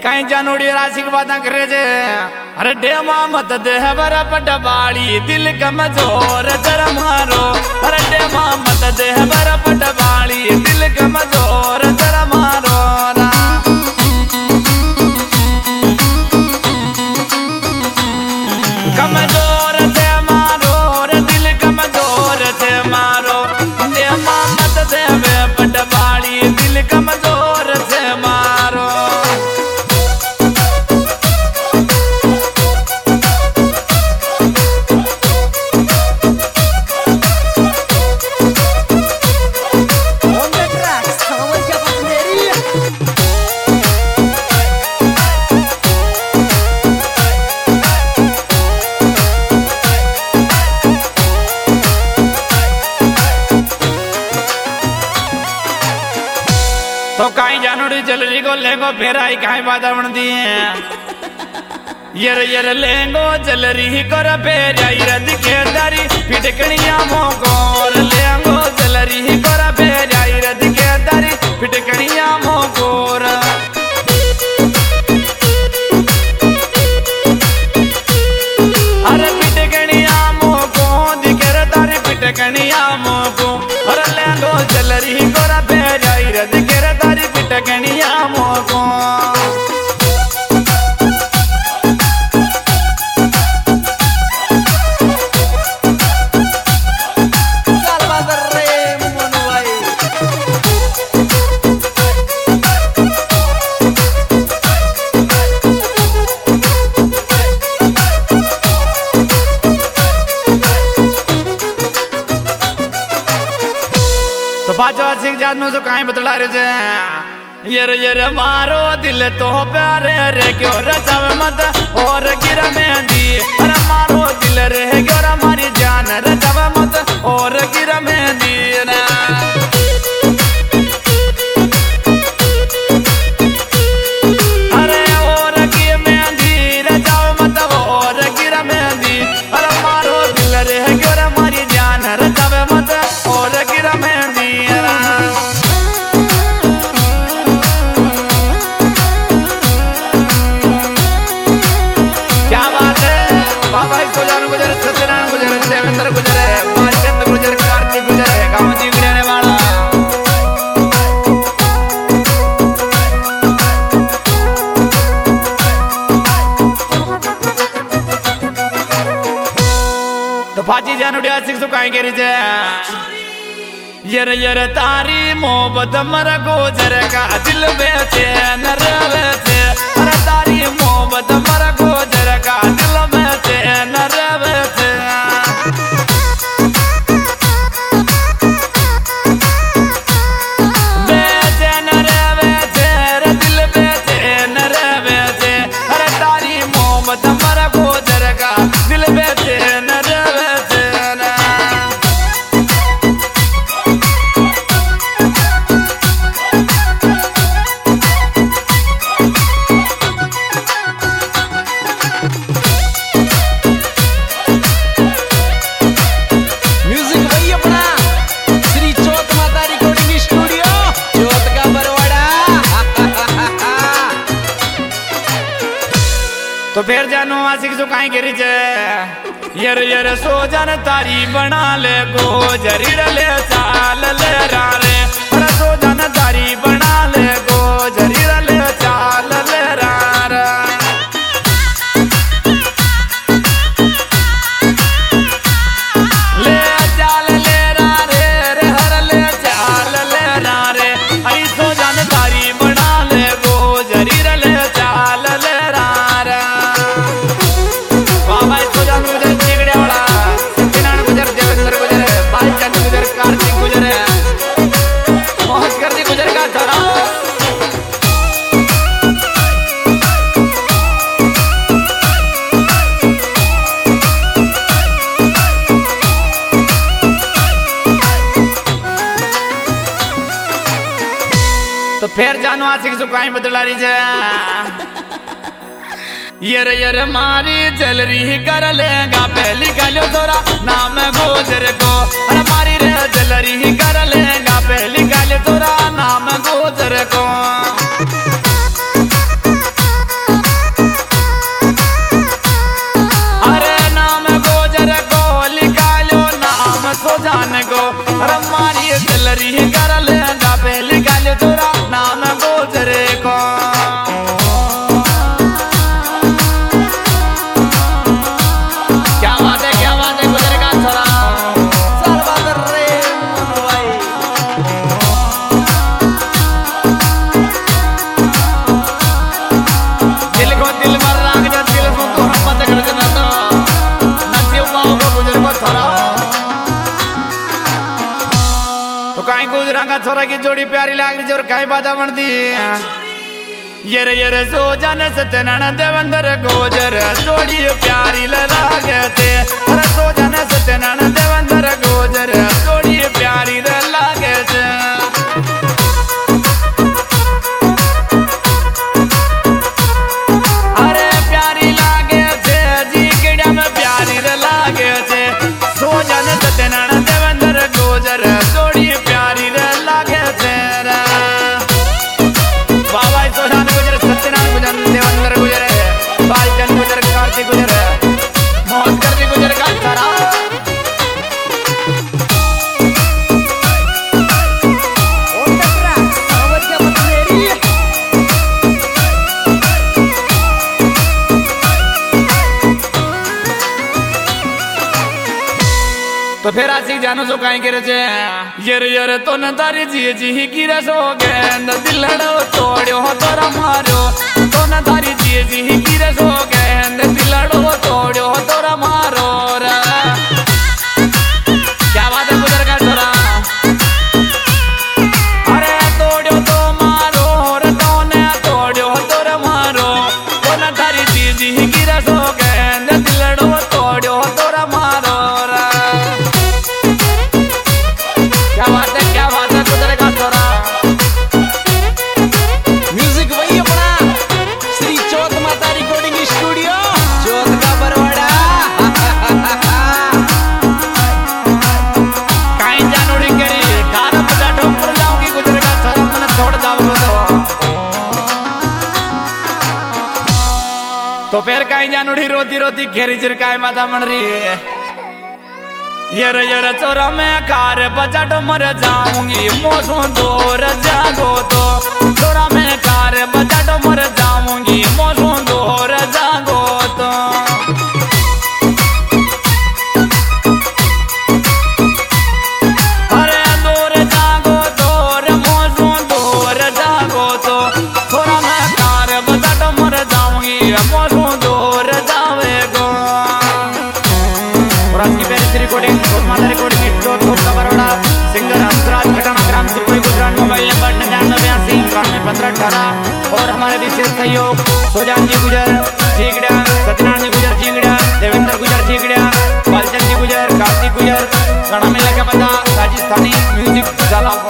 कहीं जानोड़ी राशि की बात करे जे अरे डेमा मत देह बर पटवाड़ी दिल कमजोर जरा मारो अरे डेमा मत देह बर पटवाड़ी दिल कमजोर जरा मारो कमजोर से मारो रे दिल कमजोर से मारो डेमा मत देह पटवाड़ी दिल कमजोर से मारो। तो काई जानोड़ी जलरी को लेंगो फेराई काई बाधा बन दी यर लेंगो जलरी को फेराई रद के दारी पिटकनिया मोकोर लेंगो जलरी को फेराई रद के दारी पिटकनिया मोकोर अरे पिटकनिया मोको दिकर दारी पिटकनिया मोको और लेंगो जलरी को फेराई रद के दारी पिटकनिया मोको तो बाजो सिंह जानू तो काई बतला रहे थे यर मारो दिल तो प्यारे रे क्यों रचाव मत और गिर मेहंदी अरे मारो दिल रे क्यों हमारी जान रचाव मत और गिर मेहंदी अरे और गिर मेहंदी रचाव मत और गिर मेहंदी अरे मारो दिल रे क्यों हमारी जान रचाव मत और गिर मेहंदी। क्या बात है बाबा इसको जानू गुजर सत्यनारायण गुजर देवेंद्र गुजर है बालचंद्र गुजर कार्तिक गुजर है गाँव जी रहने वाला तो फाची जानू डिया सिक्स काई करी जे यर तारी मोहब्बत मर गोजर का दिल बेचे नर बेचे अरे तारी मोहब्बत मर गोजर का दिल बेचे नर बेचे बेचे नर बेचे रे दिल बेचे नर बेचे अरे तारी मोहब्बत मर गोजर का दिल बेचे नर बेचे तो फिर जानो आशिक जो काई करी जे यर सो जन तारी बना ले गो जरीर ले चाल ले रे अरे सो जन तारी बना ले गो जरीर ले चाल ले रे ले चाल ले रे हर ले चाल ले रे आई सो जन तारी बना ले गो जरीर ले चाल ले कार्तिक गुजर है पहुंच कर दी गुजर का धरा तो फिर जानो आशिक सुकाई बदला रही है यर मारी जलरी कर लेगा पहली गलो तोरा नाम गोजर को अरे मारी रे जलरी कर लेगा पहली गलो तोरा नाम गोजर को छोरा की जोड़ी प्यारी लाग रही और कहीं बाधा बन दी ये सो जाने सत्यनारायण देवेंद्र गोजर जोड़ी प्यारी लागे थे अरे सो जाने सत्यनारायण देवेंद्र गोजर जोड़ी प्यारी लागे थे अरे प्यारी लागे थे जी गिड़ा में प्यारी लागे थे सो जाने सत्यनारायण देवेंद्र गोजर जोड़ी प्यारी लागे थे बाबा सोशान गुजर सत्यनारायण गुजर देवेंद्र गुजर बालचंद गुजर कार्तिक गुजर मौजकर जी गुजर का तारा तो फिर आशिक जानो सो काई करे जे ये तो न तारी जी की रसो गेंद दिलड़ो तोड़ो तोरा मारो तो न तारी जी की रसो गेंद दिलड़ो तोड़ो तोरा मारो रे क्या बात है गुजर का छोरा अरे तोड़ो तो मारो रे तो ने तोड़ो तोरा मारो तो न तारी जी की रसो गेंद दिलड़ो तोड़ो तोरा मारो रे क्या बात है गुजर का छोरा म्यूजिक वही अपना श्री चौथ माता रिकॉर्डिंग स्टूडियो चौथ का बरवाड़ा काई जानोड़ी करी गाना बजा ढोकर जाऊंगी गुजर का छोरा मैंने छोड़ जाऊंगा तो फिर काई जानोड़ी रोती रोती घेरी चिरकाए माता मन रही है ये चोरा में कार बजा मर जाऊंगी मौसम दूर जागो तो चोरा में कार बजा मर जाऊंगी मौसम दूर जागो तो अरे दूर जागो दूर मौसम दूर जागो तो चोरा में कार बजा मर जाऊंगी मौसम दूर जावेगो और आज की पहली recording Mata recording store Kota Baroda singer Hansraj घटना ग्राम सिपाही गुजरात मोबाइल नंबर 9982 और हमारे विशेष सहयोग सोजान जी गुजर झीगड़ा सत्यनारायण जी गुजर झीगड़ा देवेंद्र गुजर झीगड़ा बालचंद जी गुजर कार्तिक गुजर गणा मिला का पता राजस्थानी म्यूजिक जाला